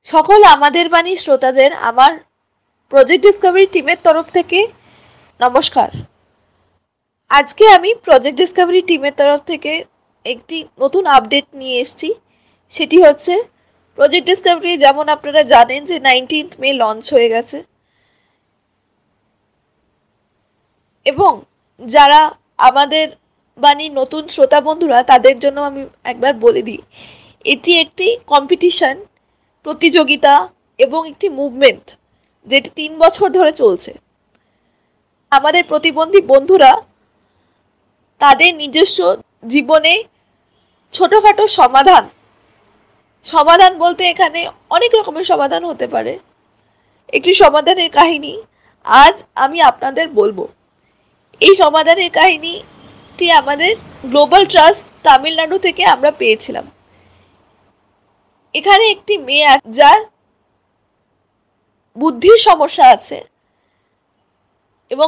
সকল আমাদের বাণী শ্রোতাদের আমার প্রজেক্ট ডিসকভারি টিমের তরফ থেকে নমস্কার। আজকে আমি প্রজেক্ট ডিসকভারি টিমের তরফ থেকে একটি নতুন আপডেট নিয়ে এসেছি। সেটি হচ্ছে প্রজেক্ট ডিসকভারি, যেমন আপনারা জানেন যে 19th মে লঞ্চ হয়ে গেছে, এবং যারা আমাদের বাণীর নতুন শ্রোতা বন্ধুরা তাদের জন্য আমি একবার বলে দিই, এটি একটি কম্পিটিশন, প্রতিযোগিতা এবং একটি মুভমেন্ট যেটি 3 বছর ধরে চলছে। আমাদের প্রতিবন্ধী বন্ধুরা তাদের নিজস্ব জীবনে ছোটখাটো সমাধান বলতে এখানে অনেক রকমের সমাধান হতে পারে, একটি সমাধানের কাহিনী আজ আমি আপনাদের বলবো। এই সমাধানের কাহিনীটি আমাদের গ্লোবাল ট্রাস্ট তামিলনাড়ু থেকে আমরা পেয়েছিলাম। এখানে একটি মেয়ে যার বুদ্ধির সমস্যা আছে এবং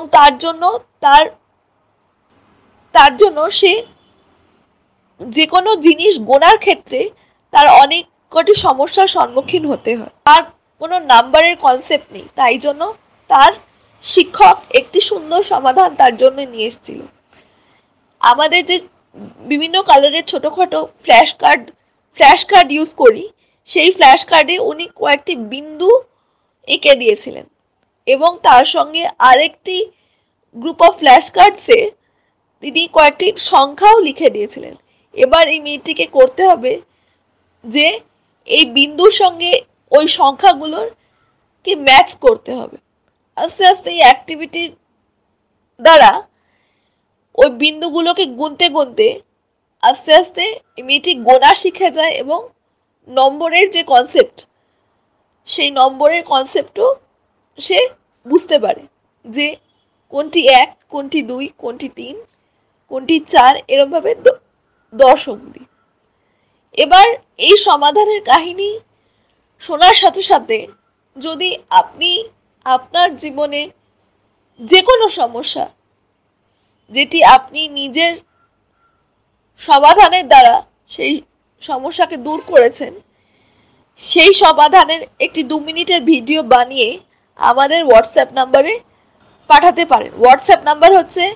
তার জন্য সে যে কোনো জিনিস গোনার ক্ষেত্রে তার অনেক কটি সমস্যার সম্মুখীন হতে হয়। তার কোনো নাম্বারের কনসেপ্ট নেই, তাই জন্য তার শিক্ষক একটি সুন্দর সমাধান তার জন্য নিয়ে এসেছিল। আমাদের যে বিভিন্ন কালারের ছোটখাটো ফ্ল্যাশ কার্ড ইউজ করি, সেই ফ্ল্যাশ কার্ডে উনি কয়েকটি বিন্দু এঁকে দিয়েছিলেন এবং তার সঙ্গে আরেকটি গ্রুপ অফ ফ্ল্যাশ কার্ডসে তিনি কয়েকটি সংখ্যাও লিখে দিয়েছিলেন। এবার এই মেয়েটিকে করতে হবে যে এই বিন্দুর সঙ্গে ওই সংখ্যাগুলোর কে ম্যাচ করতে হবে। আস্তে আস্তে এই অ্যাক্টিভিটির দ্বারা ওই বিন্দুগুলোকে গুনতে গুনতে আস্তে আস্তে মেয়েটি গোনা শিখে যায় এবং নম্বরের যে কনসেপ্ট, সেই নম্বরের কনসেপ্টও সে বুঝতে পারে যে কোনটি 1, কোনটি 2, কোনটি 3, কোনটি 4, এরকম ভাবে 10 অবধি। এবার এই সমাধানের কাহিনী শোনার সাথে সাথে যদি আপনি আপনার জীবনে যে কোনো সমস্যা যেটি আপনি নিজের সমাধানের দ্বারা সেই সমস্যাকে দূর করেছেন, সেই সমাধানের একটি 2 মিনিটের ভিডিও বানিয়ে আমাদের হোয়াটসঅ্যাপ নাম্বারে পাঠাতে পারেন। হোয়াটসঅ্যাপ নাম্বার হচ্ছে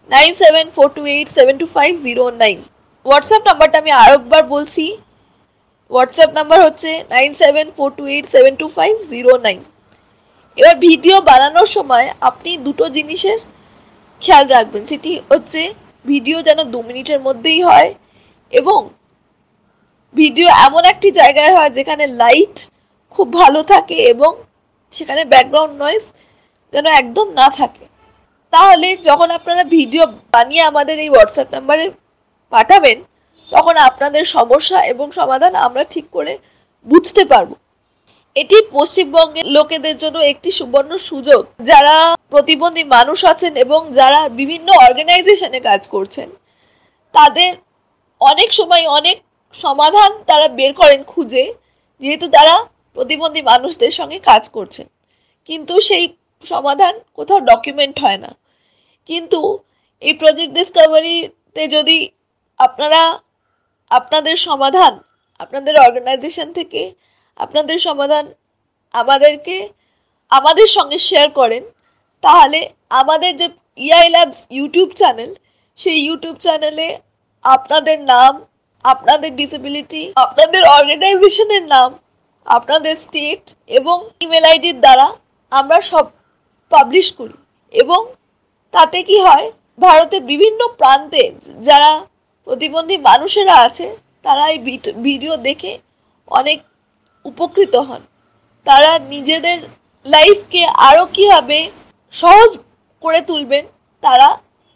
9742872509। হোয়াটসঅ্যাপ নাম্বারটা আমি আরেকবার বলছি, হোয়াটসঅ্যাপ নাম্বার হচ্ছে 9742872509। এবার ভিডিও বানানোর সময় আপনি দুটো জিনিসের খেয়াল রাখবেন, সেটি হচ্ছে ভিডিও যেন 2 মিনিটের মধ্যেই হয় এবং ভিডিও এমন একটি জায়গায় হয় যেখানে লাইট খুব ভালো থাকে এবং সেখানে ব্যাকগ্রাউন্ড নয়েজ যেন একদম না থাকে। তাহলে যখন আপনারা ভিডিও বানিয়ে আমাদের এই হোয়াটসঅ্যাপ নাম্বারে পাঠাবেন, তখন আপনাদের সমস্যা এবং সমাধান আমরা ঠিক করে বুঝতে পারবো। এটি পশ্চিমবঙ্গের লোকেদের জন্য একটি সুবর্ণ সুযোগ, যারা প্রতিবন্ধী মানুষ আছেন এবং যারা বিভিন্ন অর্গানাইজেশনে কাজ করছেন, তাদের অনেক সময় অনেক সমাধান তারা বের করেন খুঁজে, যেহেতু তারা প্রতিবন্ধী মানুষদের সঙ্গে কাজ করছেন, কিন্তু সেই সমাধান কোথাও ডকুমেন্ট হয় না। কিন্তু এই প্রজেক্ট ডিসকভারিতে যদি আপনারা আপনাদের সমাধান আপনাদের অর্গানাইজেশন থেকে আপনাদের সমাধান আমাদের সঙ্গে শেয়ার করেন, তাহলে আমাদের যে ইআই ল্যাবস ইউটিউব চ্যানেল, সেই ইউটিউব চ্যানেলে আপনাদের নাম, আপনাদের ডিসেবিলিটি, আপনাদের অর্গানাইজেশনের নাম, আপনাদের স্টেট এবং ইমেল আইডির দ্বারা আমরা সব পাবলিশ করি। এবং তাতে কি হয়, ভারতের বিভিন্ন প্রান্তে যারা প্রতিবন্ধী মানুষেরা আছে তারা এই ভিডিও দেখে অনেক উপকৃত হন। তারা নিজেদের লাইফকে আরো কিভাবে সহজ করে তুলবেন, তারা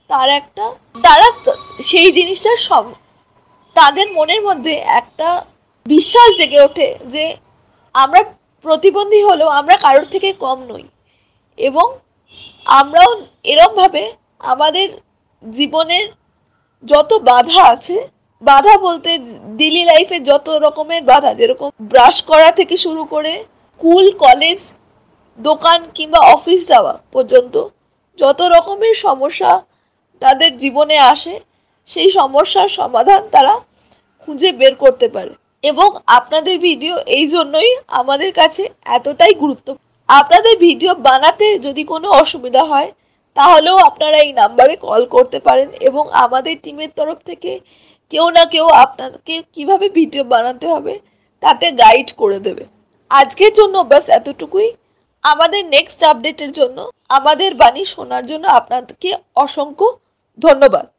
সেই জিনিসটা তাদের মনের মধ্যে একটা বিশ্বাস জেগে ওঠে যে আমরা প্রতিবন্ধী হলেও আমরা কারোর থেকে কম নই এবং আমরাও এরকম ভাবে আমাদের জীবনের যত বাধা আছে, বাধা বলতে ডেইলি লাইফে যত রকমের বাধা, যেরকম ব্রাশ করা থেকে শুরু করে স্কুল, কলেজ, দোকান কিংবা অফিস যাওয়া পর্যন্ত যত রকমের সমস্যা তাদের জীবনে আসে, সেই সমস্যার সমাধান তারা খুঁজে বের করতে পারে। এবং আপনাদের ভিডিও এই জন্যই আমাদের কাছে এতটাই গুরুত্বপূর্ণ। আপনাদের ভিডিও বানাতে যদি কোনো অসুবিধা হয় তাহলেও আপনারা এই নাম্বারে কল করতে পারেন এবং আমাদের টিমের তরফ থেকে কেউ না কেউ আপনাকে কিভাবে ভিডিও বানাতে হবে তাতে গাইড করে দেবে। আজকের জন্য বাস এতটুকুই। আমাদের নেক্সট আপডেটের জন্য, আমাদের বাণী শোনার জন্য আপনাদেরকে অসংখ্য ধন্যবাদ।